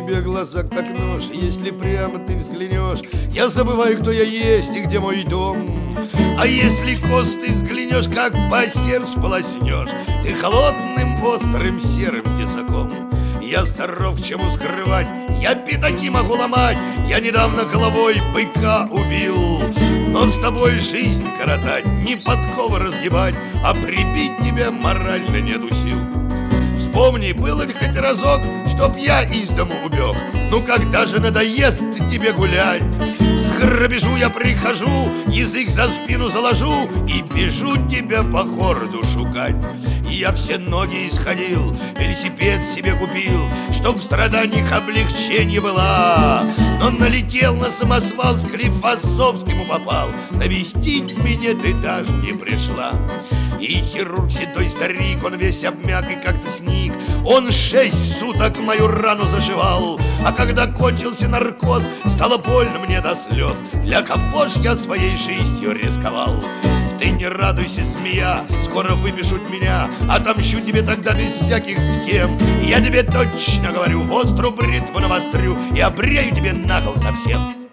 тебе глаза как нож. Если прямо ты взглянешь, я забываю, кто я есть и где мой дом. А если кос ты взглянешь, как по сердцу полоснешь, ты холодным, острым, серым тесаком. Я здоров, к чему скрывать, я пятаки могу ломать. Я недавно головой быка убил. Но с тобой жизнь коротать, не подковы разгибать, а прибить тебя морально нету сил. Вспомни, было ли хоть разок, чтоб я из дому убег? Ну когда же надоест тебе гулять? С грабежу я прихожу, язык за спину заложу и бежу тебя по городу шукать. И я все ноги исходил, велосипед себе купил, чтоб в страданиях облегчение была. Но налетел на самосвал, с Склифосовскому попал. Навестить меня ты даже не пришла. И хирург седой старик, он весь обмяк и как-то сник. Он 6 суток мою рану зашивал. А когда кончился наркоз, стало больно мне до слез. Для кого ж я своей жизнью рисковал? Ты не радуйся, змея, скоро выпишут меня. Отомщу тебе тогда без всяких схем. Я тебе точно говорю, в острую бритву навострю и обрею тебе на кол совсем.